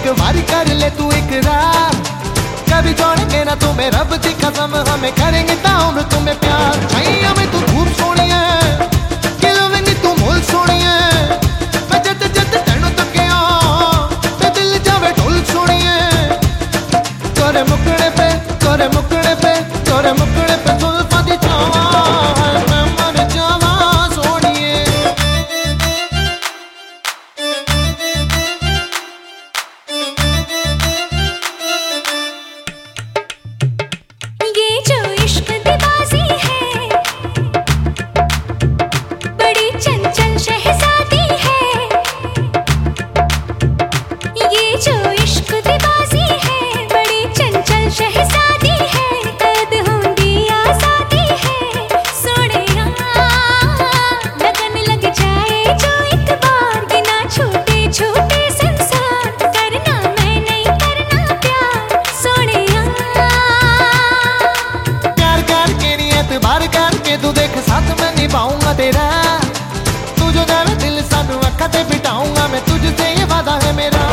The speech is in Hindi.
एक बारी कर ले तू इकरार, कभी छोड़ेंगे ना तुम्हें रब दी कसम, हमें करेंगे ताउम्र तुम्हें प्यार। छैया में तू खूब सोनी है, किलो में नी तू मोल सोनी है, मैं जद जद तेनू तकिया ते दिल जावे ढोल सोनी है। तोरे मुकड़े पे तोरे मुकड़े पे तोरे मुकड़े पे जुल्फां दी छावां मैं मर जावां सोनिए। ये जो इश्क दी बाजी है, बड़ी चंचल शहजादी है। ये जो इश्क दी बाजी है, बड़ी चंचल शहजादी है। कैद होंगी आजादी है सोनिया, लगन लग जाए जो एक बार, बिना छूटे छूटे संसार, करना मैं नहीं करना प्यार सोनिया। प्यार करके नी एतबार करके तू देख साथ मैं निभाऊंगा तेरा, तू जो जावे दिल सानू अखा ते बिठाऊंगा मैं, तुझसे ये वादा है मेरा।